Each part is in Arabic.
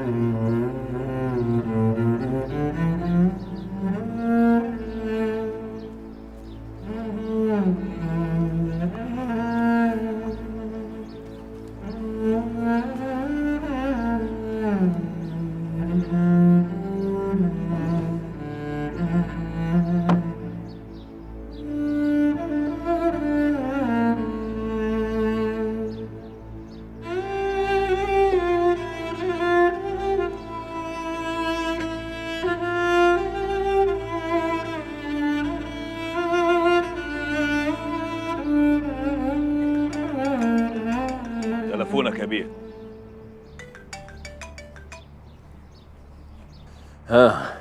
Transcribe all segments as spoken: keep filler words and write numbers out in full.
تلفونك يا بيه. ها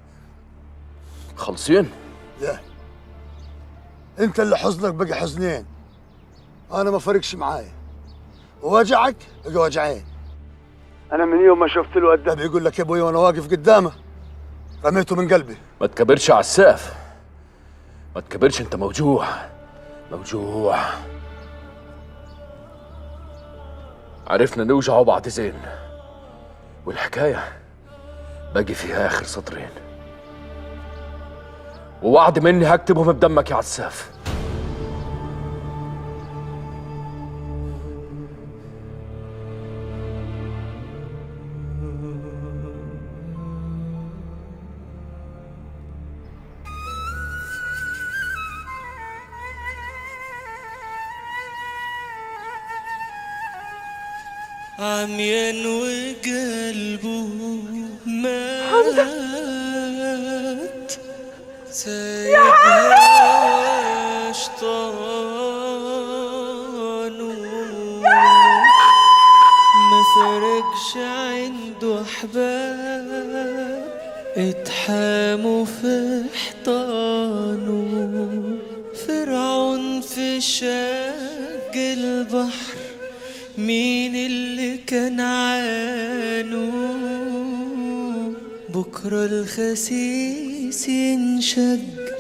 خلصين؟ يا انت اللي حزنك بقى حزنين، انا ما فرقش معايا، ووجعك بقى وجعين. انا من يوم ما شفت له قدام يقول لك يا ابوي وانا واقف قدامه رميته من قلبي. ما تكبرش على السقف، ما تكبرش، انت موجوع موجوع. عرفنا نوجعه بعد زين، والحكاية باقي فيها آخر سطرين، ووعد مني هكتبهم بدمك يا عساف. عميان وقلبه مات سايبها شطانه ما فرقش عنده احباب اتحاموا في حيطانه. فرعون في شق البحر مين اللي كان عانو؟ بكرة الخسيس ينشق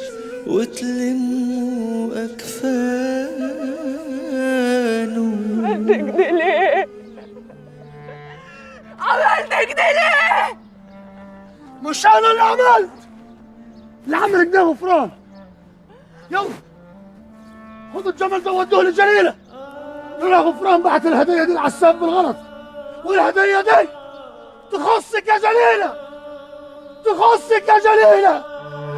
وتلموا أكفانه. عملت كده ليه؟ عملت كده ليه؟ مش انا اللي عملت، اللي عمل كده غفران. يلا خدوا الجمل ده ودوه لجليله. يا غفران بعت الهديه دي العساف بالغلط، والهديه دي تخصك يا جليله، تخصك يا جليله.